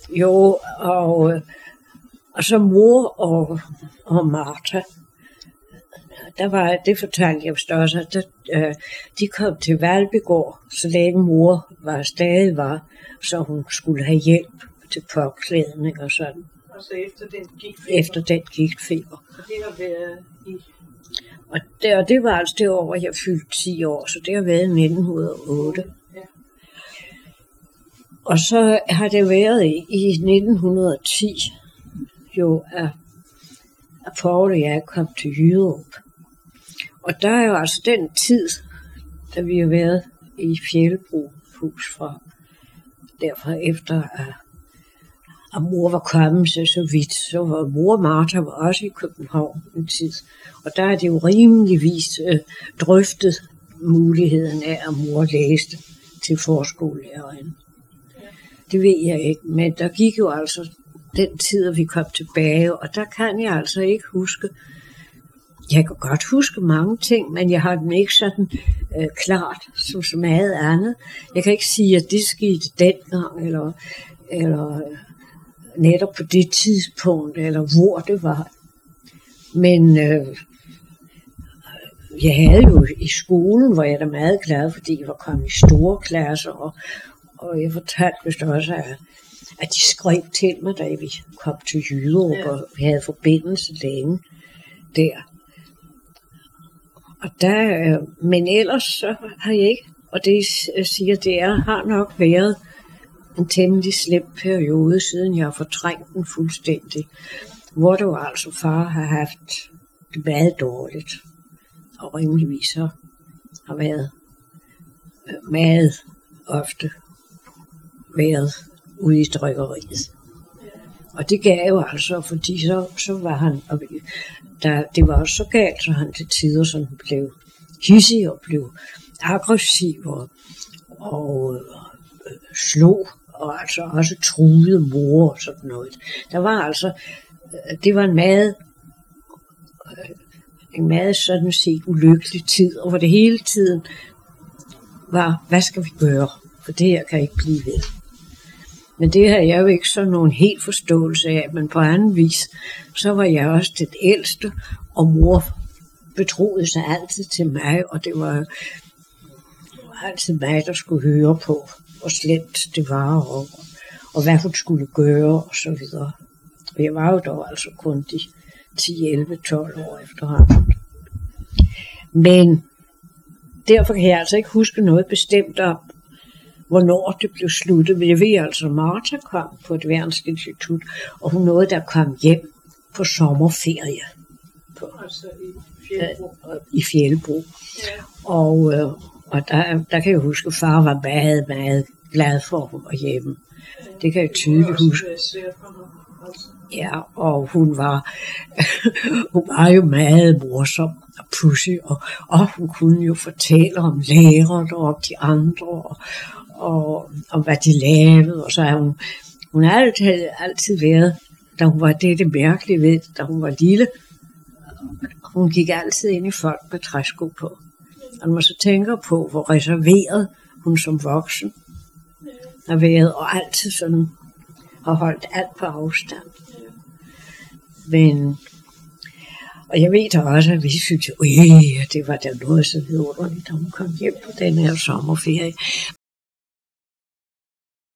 Jo, og så mor og Martha, det fortalte jeg vist også, at de kom til Valbygård, så længe mor stadig var, så hun skulle have hjælp til påklædning og sådan. Og så efter den gigtfeber. Så det har været i... Og det var altså det år, jeg fyldte 10 år, så det har været i 1908. Ja. Og så har det været i 1910, jo at Poul og jeg kom til Jyderup. Og der er jo altså den tid, da vi har været i Fjellbrohus fra derfra efter, at mor var kommet så vidt, så var mor Martha var også i København en tid. Og der er det jo rimeligvis drøftet muligheden af, at mor læste til forskolelæreren. Det ved jeg ikke, men der gik jo altså den tid, at vi kom tilbage, og der kan jeg altså ikke huske. Jeg kan godt huske mange ting, men jeg har dem ikke sådan klart som så meget andet. Jeg kan ikke sige, at det skete dengang, eller netop på det tidspunkt, eller hvor det var. Men jeg havde jo i skolen, hvor jeg er meget glad, fordi jeg var kommet i store klasser, og jeg fortalte vist også, at de skrev til mig, da vi kom til Jyderup, og vi havde forbindelse længe der. Og men ellers så har jeg ikke, og det siger, det har nok været en temmelig slem periode, siden jeg har fortrængt den fuldstændig, hvor det var altså far har haft det meget dårligt, og rimeligvis har været meget ofte været ude i trykkeriet. Og det gav jo altså, fordi så var han, det var også så galt, så han til tider sådan blev hidsig og blev aggressiv og slog, og altså også truede mor og sådan noget. Der var altså, det var en meget sådan set ulykkelig tid, og hvor det hele tiden var, hvad skal vi gøre? For det her kan ikke blive ved. Men det har jeg jo ikke sådan nogen helt forståelse af, men på anden vis, så var jeg også den ældste, og mor betroede sig altid til mig, og det var altid mig, der skulle høre på, hvor slemt det var, og hvad hun skulle gøre, og så videre. Og jeg var jo dog altså kun de 10, 11, 12 år efterhånden. Men derfor kan jeg altså ikke huske noget bestemt om, hvornår det blev sluttet. Men jeg ved altså, at Martha kom på et værnsinstitut, og hun nåede der kom hjem på sommerferie. Altså i Fjellbro. I Fjellbro. Ja. Og der kan jeg huske, at far var meget, meget glad for, at hun var hjemme. Det kan jeg tydeligt huske. Ja, og hun var jo meget morsom og pudsig, og hun kunne jo fortælle om lærerne og om de andre, og om hvad de lavede, og så er hun har altid været, da hun var det mærkelige ved, da hun var lille, hun gik altid ind i folk med træsko på. Og når man så tænker på, hvor reserveret hun som voksen har været, og altid sådan har holdt alt på afstand. Men, og jeg ved da også, at vi synes, det var da noget så vidunderligt, da hun kom hjem på den her sommerferie.